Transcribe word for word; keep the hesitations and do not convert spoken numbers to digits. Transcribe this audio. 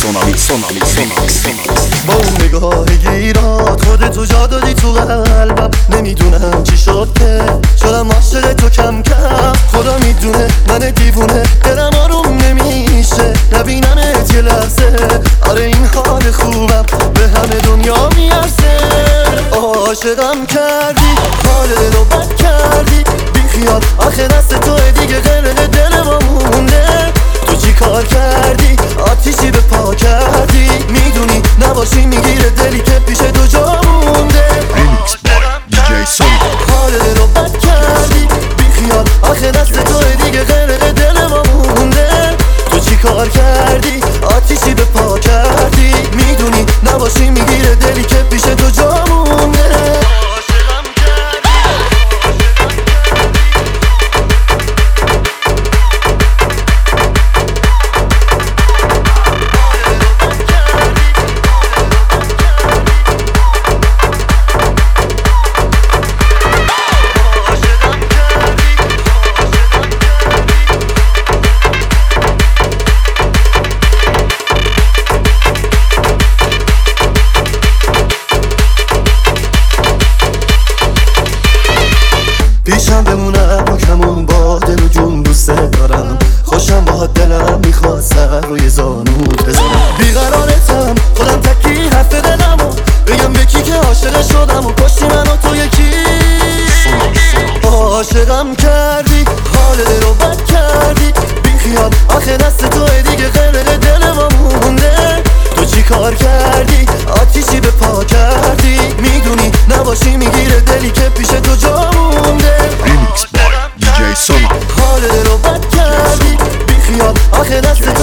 سونامی سونامی سونامی با اون نگاه گیرات خودتو جا دادی تو قلبم. نمیدونم چی شد که شدم عاشق تو کم کم. خدا میدونه من دیوونه دلم آروم نمیشه نبینمت یه لحظه. آره این حال خوبم به همه دنیا میارزه. عاشقم کردی حال دلو بد کردی بی خیال آخه دست توه دیگه غرق دل ما مونده. تو چی کار کردی آتیشی به پا کردی میدونی نباشی میگیره دلی که پیش تو جا مونده. ریمیکس بای دی جی سونی. حال دلو بد کردی بی خیال آخه دست توه دیگه غرق دل ما مونده. تو چی کار کردی آتیشی به پا کردی میدونی نباشی میگیره دلی که پیش تو جا مونده. پیشم بمونم با کمون با دل و جون دوست دارم. خوشم با دلم میخواد سر روی زانوت بذارم. بیقرارتم خودم تکی حرف دلمو بگم به کی که عاشق شدم و کشتی منو تو یکی. عاشقم کردی حال دلو بد کردی بی خیال آخه دست توه دیگه غرق دل ما مونده. تو چی کار کردی آتیشی به پا کردی میدونی نباشی میگیره دلی که پیش تو جا مونده. ریمیکس بای دی جی سونی. حال دلو بد کردی بی خیال آخه دست